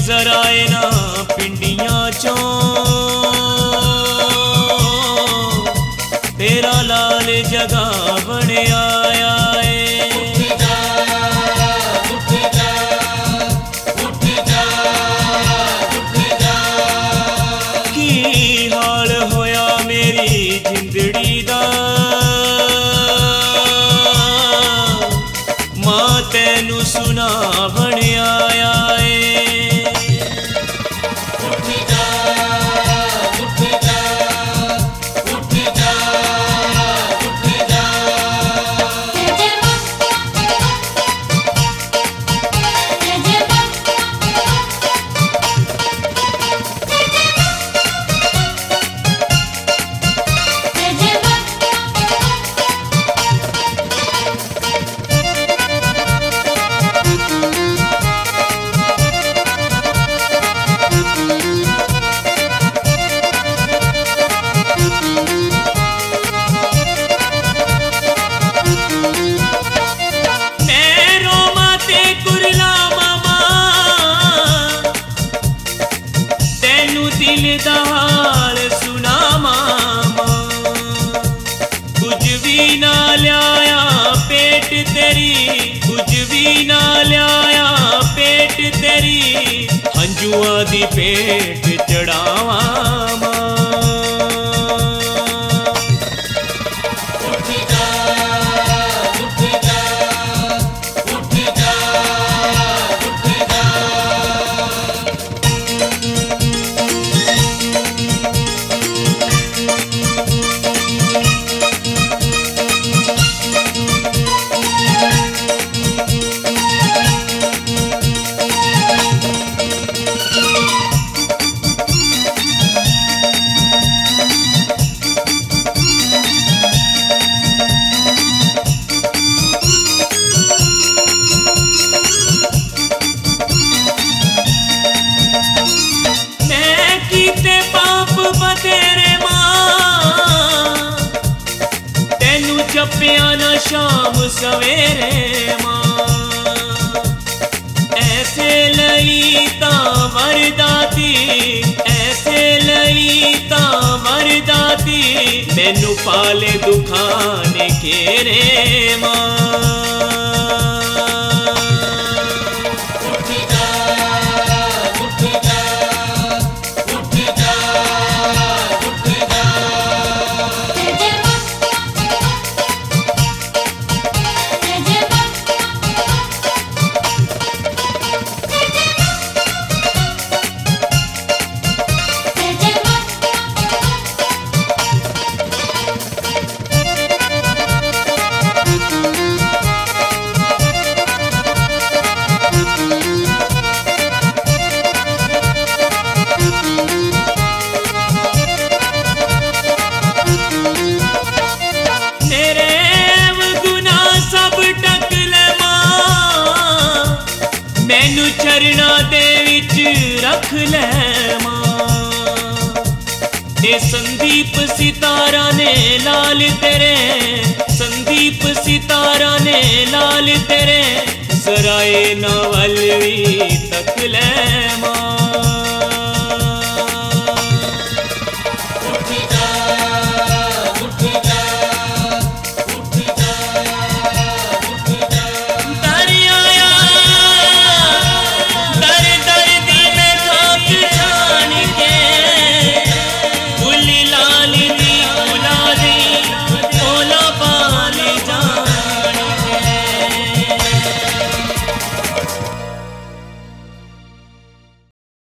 जराए ना पिंडियां चों तेरा लाल जगा बने आया है। की हाल होया मेरी जिंदड़ी दा मां तैनू सुना बने आया है। दिल दा हाल सुना मामा कुछ भी ना लिया पेट तेरी, कुछ भी ना लिया पेट तेरी हंजुआ दी पेट चढ़ावा मां। तेरे मां तेनू जपिया ना शाम सवेरे मां ऐसे लई ता मरदाती, ऐसे लई ता मरदाती मैनू पाले दुखाने केरे मां। मैनू चरना दे विच रख ले मां ए संदीप सितारा ने लाल तेरे, संदीप सितारा ने लाल तेरे जराए नवल भी तक ले मां।